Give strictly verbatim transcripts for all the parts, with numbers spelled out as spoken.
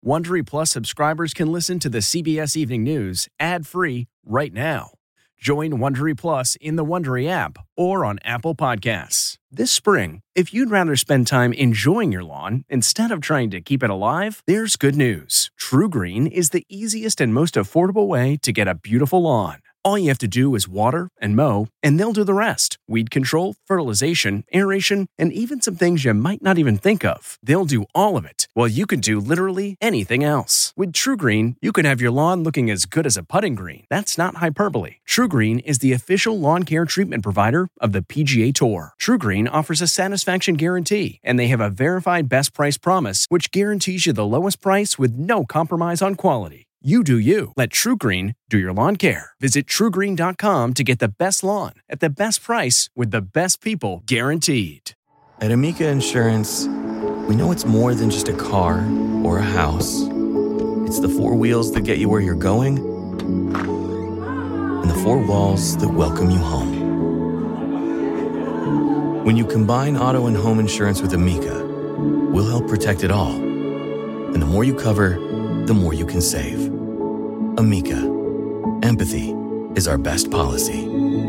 Wondery Plus subscribers can listen to the C B S Evening News ad-free right now. Join Wondery Plus in the Wondery app or on Apple Podcasts. This spring, if you'd rather spend time enjoying your lawn instead of trying to keep it alive, there's good news. TruGreen is the easiest and most affordable way to get a beautiful lawn. All you have to do is water and mow, and they'll do the rest. Weed control, fertilization, aeration, and even some things you might not even think of. They'll do all of it, while you can do literally anything else. With TruGreen, you can have your lawn looking as good as a putting green. That's not hyperbole. TruGreen is the official lawn care treatment provider of the P G A Tour. TruGreen offers a satisfaction guarantee, and they have a verified best price promise, which guarantees you the lowest price with no compromise on quality. You do you. Let TruGreen do your lawn care. Visit True Green dot com to get the best lawn at the best price with the best people guaranteed. At Amica Insurance, we know it's more than just a car or a house. It's the four wheels that get you where you're going and the four walls that welcome you home. When you combine auto and home insurance with Amica, we'll help protect it all. And the more you cover, the more you can save. Amica. Empathy is our best policy.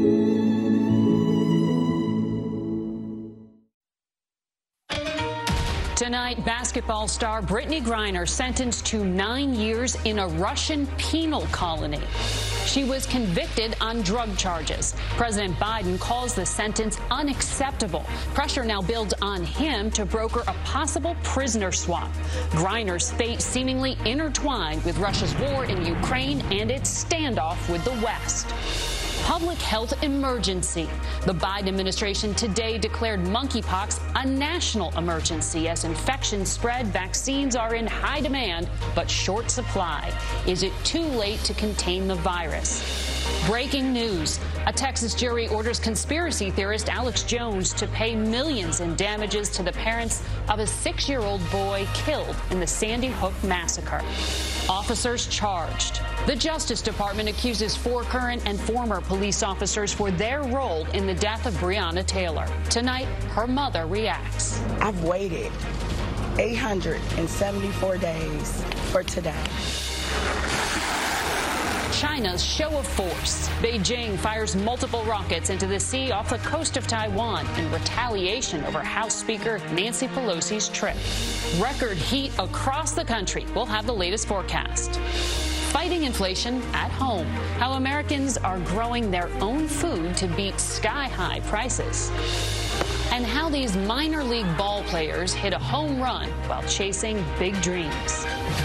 Tonight, basketball star Brittney Griner sentenced to nine years in a Russian penal colony. She was convicted on drug charges. President Biden calls the sentence unacceptable. Pressure now builds on him to broker a possible prisoner swap. Griner's fate seemingly intertwined with Russia's war in Ukraine and its standoff with the West. Public health emergency. The Biden administration today declared monkeypox a national emergency as infections spread. Vaccines are in high demand, but short supply. Is it too late to contain the virus? Breaking news. A Texas jury orders conspiracy theorist Alex Jones to pay millions in damages to the parents of a six-year-old boy killed in the Sandy Hook massacre. Officers charged. The Justice Department accuses four current and former police officers for their role in the death of Breonna Taylor. Tonight, her mother reacts. I've waited eight hundred seventy-four days for today. China's show of force. Beijing fires multiple rockets into the sea off the coast of Taiwan in retaliation over House Speaker Nancy Pelosi's trip. Record heat across the country. We'll have the latest forecast. Fighting inflation at home. How Americans are growing their own food to beat sky-high prices. And how these minor league ball players hit a home run while chasing big dreams.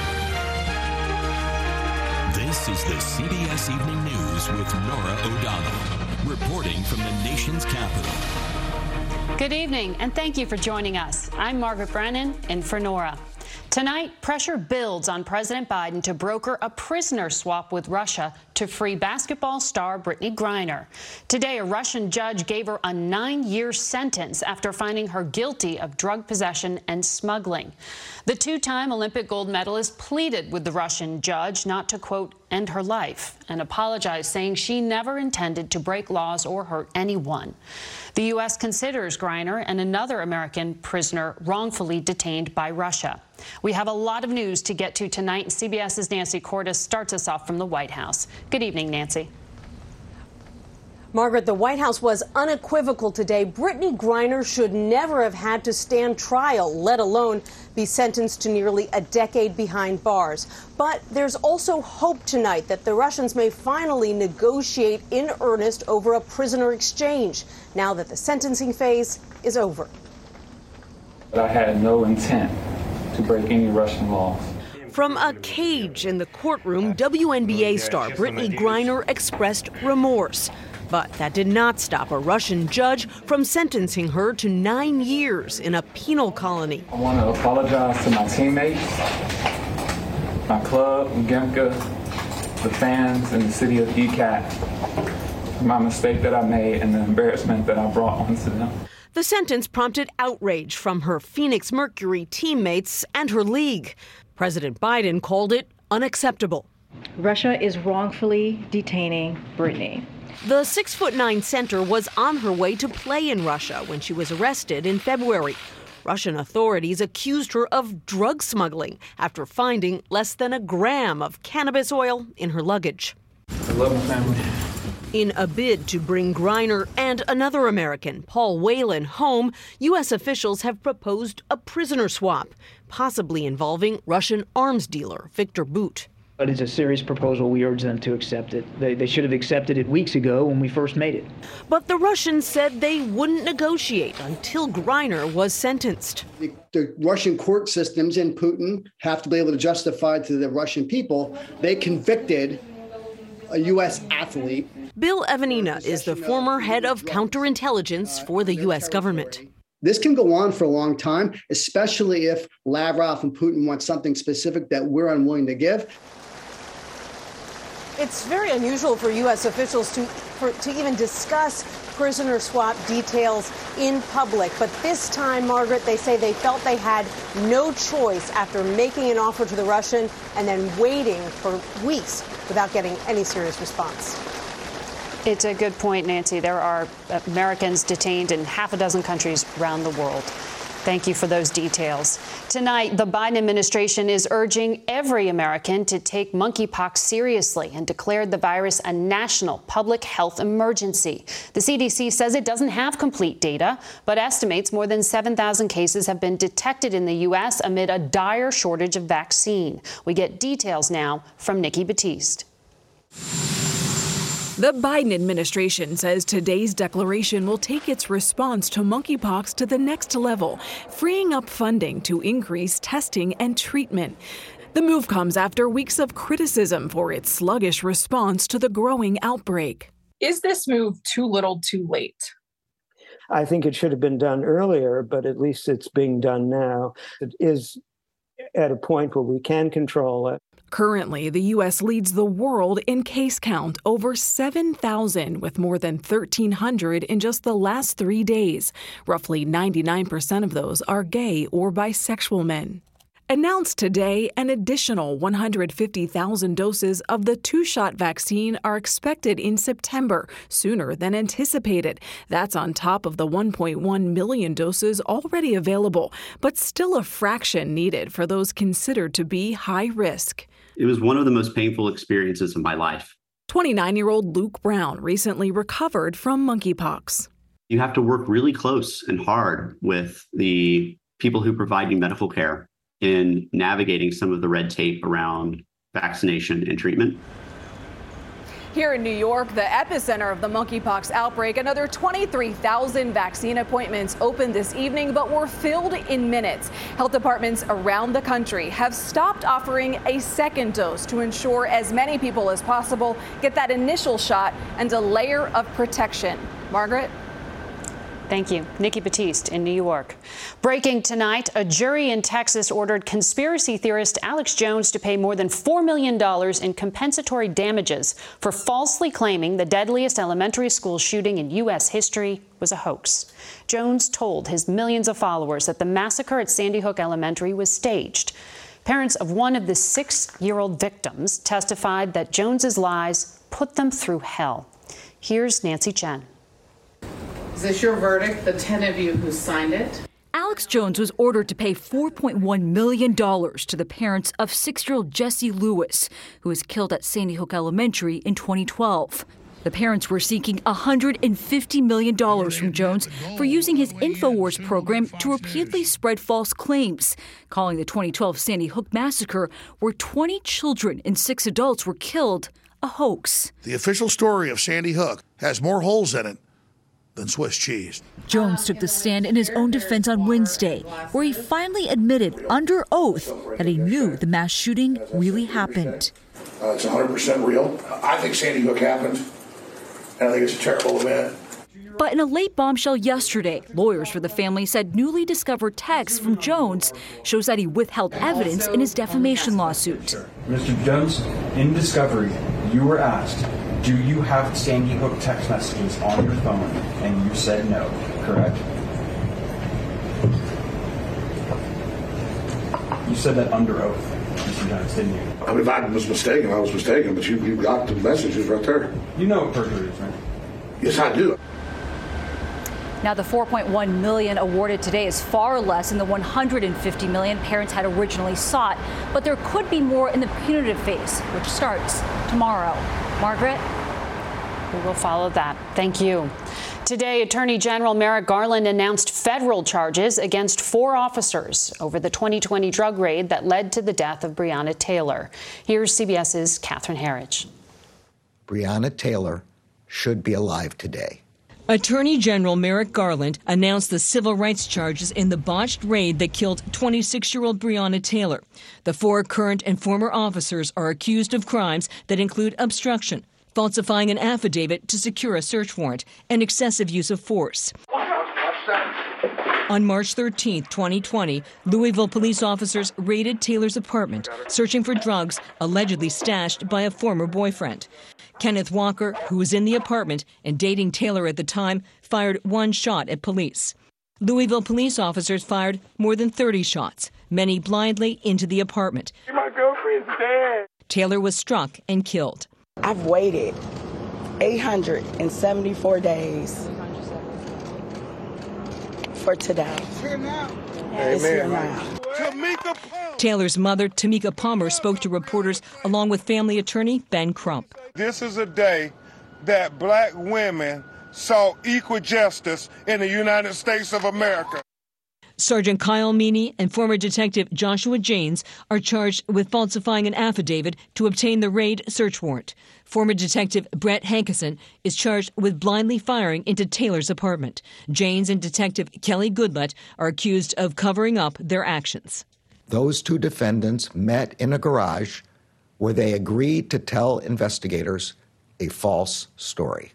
This is the C B S Evening News with Norah O'Donnell, reporting from the nation's capital. Good evening, and thank you for joining us. I'm Margaret Brennan, in for Norah. Tonight, pressure builds on President Biden to broker a prisoner swap with Russia to free basketball star Brittney Griner. Today, a Russian judge gave her a nine-year sentence after finding her guilty of drug possession and smuggling. The two-time Olympic gold medalist pleaded with the Russian judge not to, quote, end her life and apologized, saying she never intended to break laws or hurt anyone. The U S considers Griner and another American prisoner wrongfully detained by Russia. We have a lot of news to get to tonight. CBS's Nancy Cordes starts us off from the White House. Good evening, Nancy. Margaret, the White House was unequivocal today. Brittney Griner should never have had to stand trial, let alone be sentenced to nearly a decade behind bars. But there's also hope tonight that the Russians may finally negotiate in earnest over a prisoner exchange, now that the sentencing phase is over. I had no intent to break any Russian laws. From a cage in the courtroom, W N B A star Brittney Griner expressed remorse. But that did not stop a Russian judge from sentencing her to nine years in a penal colony. I want to apologize to my teammates, my club, Gemka, the fans, and the city of E C A T for my mistake that I made and the embarrassment that I brought onto them. The sentence prompted outrage from her Phoenix Mercury teammates and her league. President Biden called it unacceptable. Russia is wrongfully detaining Brittney. The six foot nine center was on her way to play in Russia when she was arrested in February. Russian authorities accused her of drug smuggling after finding less than a gram of cannabis oil in her luggage. I love my family. In a bid to bring Griner and another American, Paul Whelan, home, U S officials have proposed a prisoner swap, possibly involving Russian arms dealer Victor Bout. But it's a serious proposal. We urge them to accept it. They, they should have accepted it weeks ago when we first made it. But the Russians said they wouldn't negotiate until Griner was sentenced. The, the Russian court systems and Putin have to be able to justify to the Russian people they convicted a U S athlete. Bill Evanina is the former head of counterintelligence for the U S government. This can go on for a long time, especially if Lavrov and Putin want something specific that we're unwilling to give. It's very unusual for U S officials to for, to even discuss prisoner swap details in public. But this time, Margaret, they say they felt they had no choice after making an offer to the Russian and then waiting for weeks without getting any serious response. It's a good point, Nancy. There are Americans detained in half a dozen countries around the world. Thank you for those details. Tonight, the Biden administration is urging every American to take monkeypox seriously and declared the virus a national public health emergency. The C D C says it doesn't have complete data, but estimates more than seven thousand cases have been detected in the U S amid a dire shortage of vaccine. We get details now from Nikki Battiste. The Biden administration says today's declaration will take its response to monkeypox to the next level, freeing up funding to increase testing and treatment. The move comes after weeks of criticism for its sluggish response to the growing outbreak. Is this move too little, too late? I think it should have been done earlier, but at least it's being done now. It is at a point where we can control it. Currently, the U S leads the world in case count, over seven thousand, with more than thirteen hundred in just the last three days. Roughly ninety-nine percent of those are gay or bisexual men. Announced today, an additional one hundred fifty thousand doses of the two-shot vaccine are expected in September, sooner than anticipated. That's on top of the one point one million doses already available, but still a fraction needed for those considered to be high risk. It was one of the most painful experiences of my life. twenty-nine-year-old Luke Brown recently recovered from monkeypox. You have to work really close and hard with the people who provide you medical care in navigating some of the red tape around vaccination and treatment. Here in New York, the epicenter of the monkeypox outbreak, another twenty-three thousand vaccine appointments opened this evening, but were filled in minutes. Health departments around the country have stopped offering a second dose to ensure as many people as possible get that initial shot and a layer of protection. Margaret? Thank you. Nikki Battiste in New York. Breaking tonight, a jury in Texas ordered conspiracy theorist Alex Jones to pay more than four million dollars in compensatory damages for falsely claiming the deadliest elementary school shooting in U S history was a hoax. Jones told his millions of followers that the massacre at Sandy Hook Elementary was staged. Parents of one of the six-year-old victims testified that Jones's lies put them through hell. Here's Nancy Chen. Is this your verdict, the ten of you who signed it? Alex Jones was ordered to pay four point one million dollars to the parents of six-year-old Jesse Lewis, who was killed at Sandy Hook Elementary in twenty twelve. The parents were seeking one hundred fifty million dollars from Jones for using his InfoWars program to repeatedly spread false claims, calling the twenty twelve Sandy Hook massacre, where twenty children and six adults were killed, a hoax. The official story of Sandy Hook has more holes in it than Swiss cheese. Jones took the stand in his own defense on Wednesday, where he finally admitted under oath that he knew the mass shooting really happened. Uh, it's one hundred percent real. I think Sandy Hook happened, and I think it's a terrible event. But in a late bombshell yesterday, lawyers for the family said newly discovered texts from Jones shows that he withheld evidence in his defamation lawsuit. Mister Jones, in discovery, you were asked, do you have Sandy Hook text messages on your phone? And you said no, correct? You said that under oath, Mister Jones, didn't you? I mean, if I was mistaken, I was mistaken, but you, you got the messages right there. You know what perjury is, right? Yes, I do. Now, the four point one million dollars awarded today is far less than the one hundred fifty million dollars parents had originally sought, but there could be more in the punitive phase, which starts tomorrow. Margaret? We will follow that. Thank you. Today, Attorney General Merrick Garland announced federal charges against four officers over the twenty twenty drug raid that led to the death of Breonna Taylor. Here's CBS's Catherine Herridge. Breonna Taylor should be alive today. Attorney General Merrick Garland announced the civil rights charges in the botched raid that killed twenty-six-year-old Breonna Taylor. The four current and former officers are accused of crimes that include obstruction, falsifying an affidavit to secure a search warrant, and excessive use of force. On March thirteenth, twenty twenty, Louisville police officers raided Taylor's apartment, searching for drugs allegedly stashed by a former boyfriend. Kenneth Walker, who was in the apartment and dating Taylor at the time, fired one shot at police. Louisville police officers fired more than thirty shots, many blindly into the apartment. My girlfriend's dead. Taylor was struck and killed. I've waited eight hundred seventy-four days for today. It's here now. It's here now. Tamika Taylor's mother, Tamika Palmer, spoke to reporters along with family attorney Ben Crump. This is a day that black women saw equal justice in the United States of America. Sergeant Kyle Meany and former detective Joshua Janes are charged with falsifying an affidavit to obtain the raid search warrant. Former detective Brett Hankerson is charged with blindly firing into Taylor's apartment. Janes and detective Kelly Goodlett are accused of covering up their actions. Those two defendants met in a garage where they agreed to tell investigators a false story.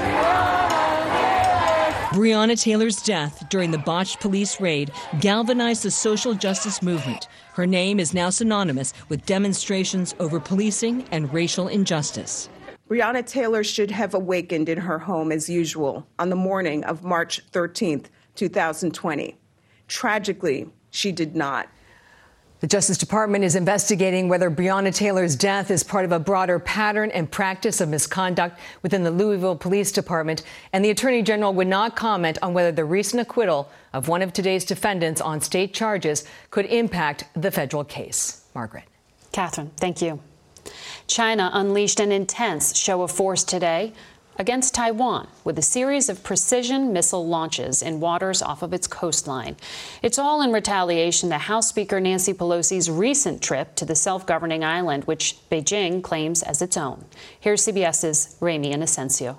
Breonna Taylor's death during the botched police raid galvanized the social justice movement. Her name is now synonymous with demonstrations over policing and racial injustice. Breonna Taylor should have awakened in her home as usual on the morning of March thirteenth, two thousand twenty. Tragically, she did not. The Justice Department is investigating whether Breonna Taylor's death is part of a broader pattern and practice of misconduct within the Louisville Police Department, and the Attorney General would not comment on whether the recent acquittal of one of today's defendants on state charges could impact the federal case. Margaret. Catherine, thank you. China unleashed an intense show of force today against Taiwan with a series of precision missile launches in waters off of its coastline. It's all in retaliation to House Speaker Nancy Pelosi's recent trip to the self-governing island, which Beijing claims as its own. Here's CBS's Ramy Inocencio.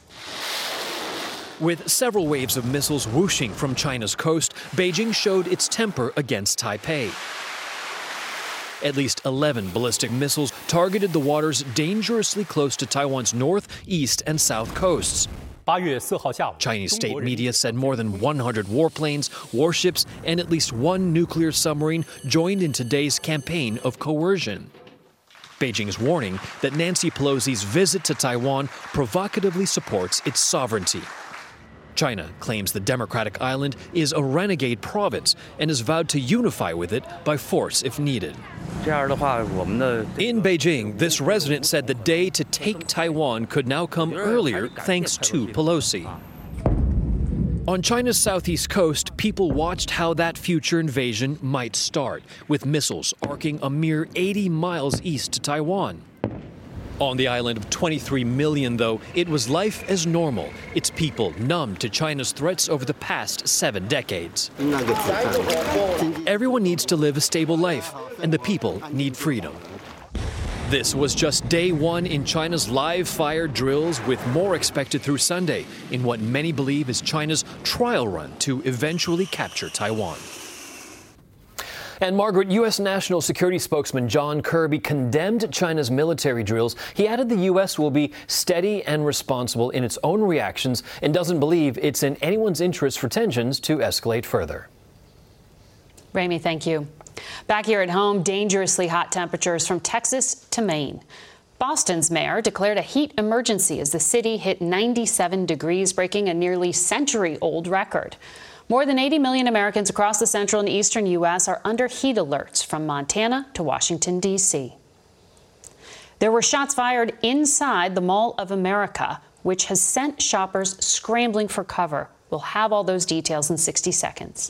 With several waves of missiles whooshing from China's coast, Beijing showed its temper against Taipei. At least eleven ballistic missiles targeted the waters dangerously close to Taiwan's north, east, and south coasts. Chinese state media said more than one hundred warplanes, warships, and at least one nuclear submarine joined in today's campaign of coercion. Beijing's warning that Nancy Pelosi's visit to Taiwan provocatively supports its sovereignty. China claims the democratic island is a renegade province and has vowed to unify with it by force if needed. In Beijing, this resident said the day to take Taiwan could now come earlier thanks to Pelosi. On China's southeast coast, people watched how that future invasion might start, with missiles arcing a mere eighty miles east to Taiwan. On the island of twenty-three million, though, it was life as normal, its people numb to China's threats over the past seven decades. Everyone needs to live a stable life, and the people need freedom. This was just day one in China's live fire drills, with more expected through Sunday, in what many believe is China's trial run to eventually capture Taiwan. And Margaret, U S National Security spokesman John Kirby condemned China's military drills. He added the U S will be steady and responsible in its own reactions and doesn't believe it's in anyone's interest for tensions to escalate further. Ramy, thank you. Back here at home, dangerously hot temperatures from Texas to Maine. Boston's mayor declared a heat emergency as the city hit ninety-seven degrees, breaking a nearly century-old record. More than eighty million Americans across the central and eastern U S are under heat alerts from Montana to Washington, D C There were shots fired inside the Mall of America, which has sent shoppers scrambling for cover. We'll have all those details in sixty seconds.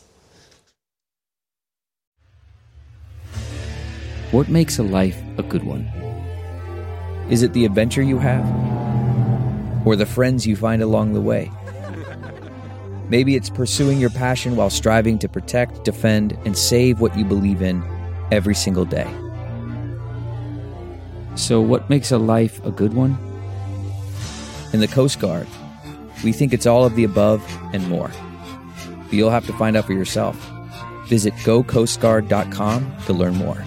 What makes a life a good one? Is it the adventure you have? Or the friends you find along the way? Maybe it's pursuing your passion while striving to protect, defend, and save what you believe in every single day. So what makes a life a good one? In the Coast Guard, we think it's all of the above and more. But you'll have to find out for yourself. Visit go coast guard dot com to learn more.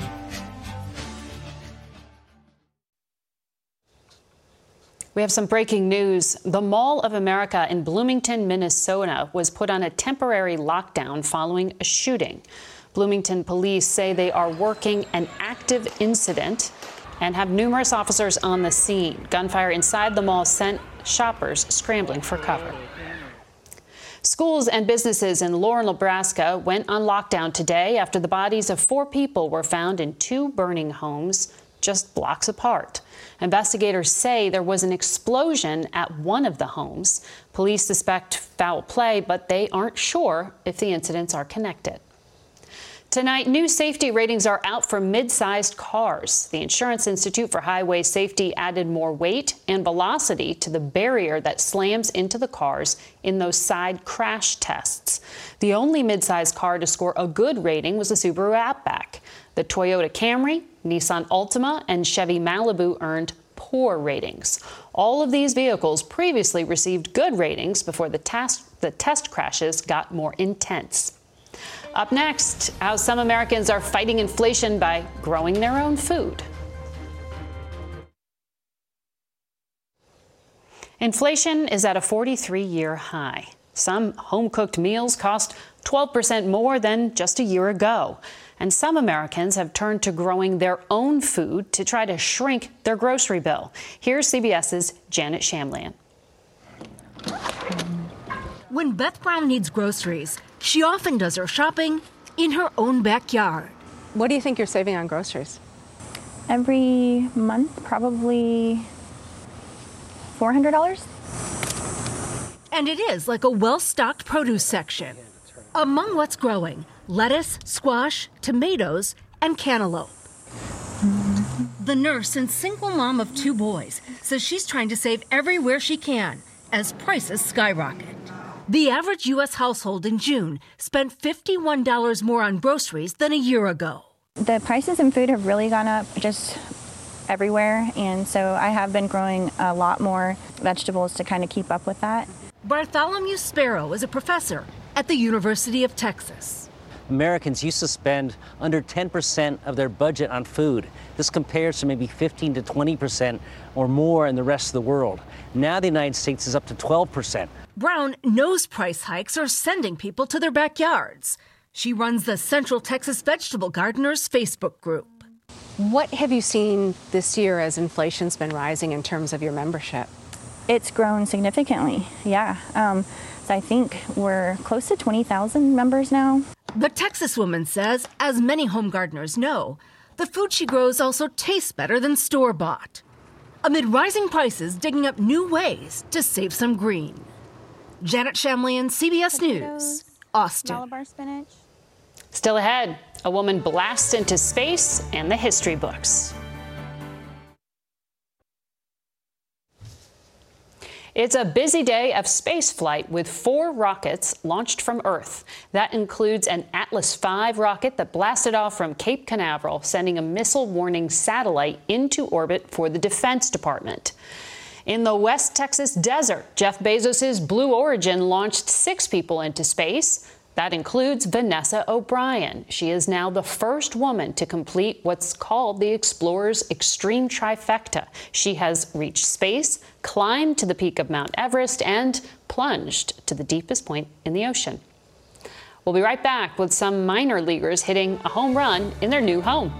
We have some breaking news. The Mall of America in Bloomington, Minnesota was put on a temporary lockdown following a shooting. Bloomington police say they are working an active incident and have numerous officers on the scene. Gunfire inside the mall sent shoppers scrambling for cover. Schools and businesses in Laurel, Nebraska went on lockdown today after the bodies of four people were found in two burning homes just blocks apart. Investigators say there was an explosion at one of the homes. Police suspect foul play, but they aren't sure if the incidents are connected. Tonight, new safety ratings are out for mid-sized cars. The Insurance Institute for Highway Safety added more weight and velocity to the barrier that slams into the cars in those side crash tests. The only mid-sized car to score a good rating was the Subaru Outback. The Toyota Camry, Nissan Altima, and Chevy Malibu earned poor ratings. All of these vehicles previously received good ratings before the test, the test crashes got more intense. Up next, how some Americans are fighting inflation by growing their own food. Inflation is at a forty-three year high. Some home-cooked meals cost twelve percent more than just a year ago. And some Americans have turned to growing their own food to try to shrink their grocery bill. Here's CBS's Janet Shamlian. When Beth Brown needs groceries, she often does her shopping in her own backyard. What do you think you're saving on groceries? Every month, probably four hundred dollars. And it is like a well-stocked produce section. Among what's growing, lettuce, squash, tomatoes, and cantaloupe. The nurse and single mom of two boys says she's trying to save everywhere she can as prices skyrocket. The average U S household in June spent fifty-one dollars more on groceries than a year ago. The prices in food have really gone up just everywhere, and so I have been growing a lot more vegetables to kind of keep up with that. Bartholomew Sparrow is a professor at the University of Texas. Americans used to spend under ten percent of their budget on food. This compares to maybe fifteen to twenty percent or more in the rest of the world. Now the United States is up to twelve percent. Brown knows price hikes are sending people to their backyards. She runs the Central Texas Vegetable Gardeners Facebook group. What have you seen this year as inflation's been rising in terms of your membership? It's grown significantly, yeah. Um, so I think we're close to twenty thousand members now. The Texas woman says, as many home gardeners know, the food she grows also tastes better than store-bought. Amid rising prices, digging up new ways to save some green. Janet Shamlian, C B S Potatoes, News, Austin. Malabar spinach. Still ahead, a woman blasts into space and the history books. It's a busy day of space flight with four rockets launched from Earth. That includes an Atlas five rocket that blasted off from Cape Canaveral, sending a missile warning satellite into orbit for the Defense Department. In the West Texas desert, Jeff Bezos' Blue Origin launched six people into space. That includes Vanessa O'Brien. She is now the first woman to complete what's called the Explorer's Extreme Trifecta. She has reached space, climbed to the peak of Mount Everest, and plunged to the deepest point in the ocean. We'll be right back with some minor leaguers hitting a home run in their new home.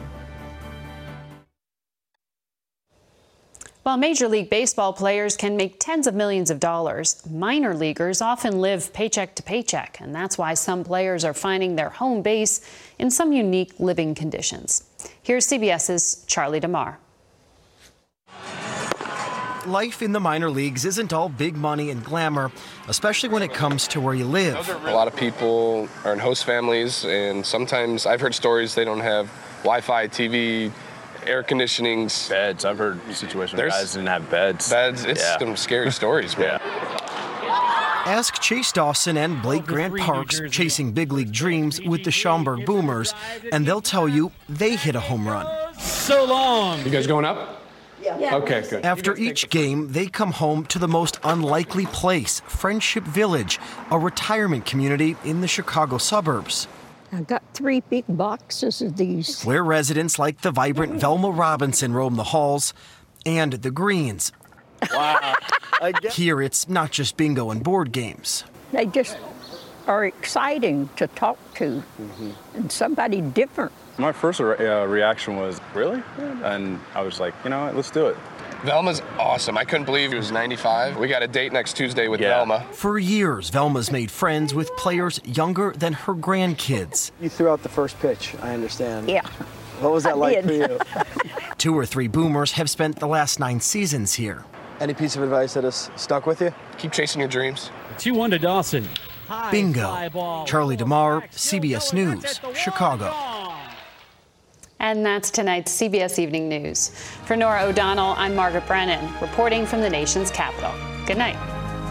While Major League Baseball players can make tens of millions of dollars, minor leaguers often live paycheck to paycheck, and that's why some players are finding their home base in some unique living conditions. Here's CBS's Charlie DeMar. life in the minor leagues isn't all big money and glamour, especially when it comes to where you live. A lot of people are in host families, and sometimes I've heard stories they don't have Wi-Fi, T V, air conditionings. Beds. I've heard situations where guys didn't have beds. Beds. It's yeah. some scary stories, man. Yeah. Ask Chase Dawson and Blake Grant Parks, chasing big league dreams with the Schaumburg Boomers, and they'll tell you they hit a home run. So long. You guys going up? Yeah. Okay, good. After each game, they come home to the most unlikely place, Friendship Village, a retirement community in the Chicago suburbs. I got three big boxes of these. Where residents like the vibrant Velma Robinson roam the halls, and the greens. Wow. Here, it's not just bingo and board games. They just are exciting to talk to, mm-hmm. and somebody different. My first re- uh, reaction was, really? And I was like, you know what, let's do it. Velma's awesome. I couldn't believe he was ninety-five. We got a date next Tuesday with yeah. Velma. For years, Velma's made friends with players younger than her grandkids. You threw out the first pitch, I understand. Yeah. What was that I like did. for you? Two or three Boomers have spent the last nine seasons here. Any piece of advice that has stuck with you? Keep chasing your dreams. two one to Dawson. Bingo. Charlie DeMar, C B S News, Chicago. And that's tonight's C B S Evening News. For Nora O'Donnell, I'm Margaret Brennan, reporting from the nation's capital. Good night.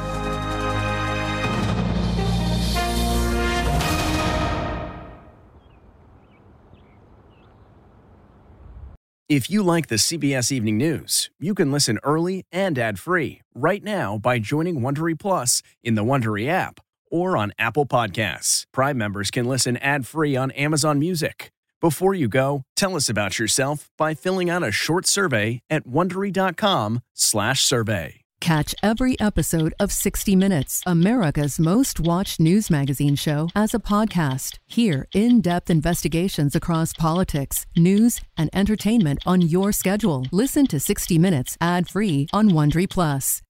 If you like the C B S Evening News, you can listen early and ad-free right now by joining Wondery Plus in the Wondery app or on Apple Podcasts. Prime members can listen ad-free on Amazon Music. Before you go, tell us about yourself by filling out a short survey at Wondery.com slash survey. Catch every episode of sixty minutes, America's most watched news magazine show, as a podcast. Hear in-depth investigations across politics, news, and entertainment on your schedule. Listen to sixty minutes ad-free on Wondery Plus.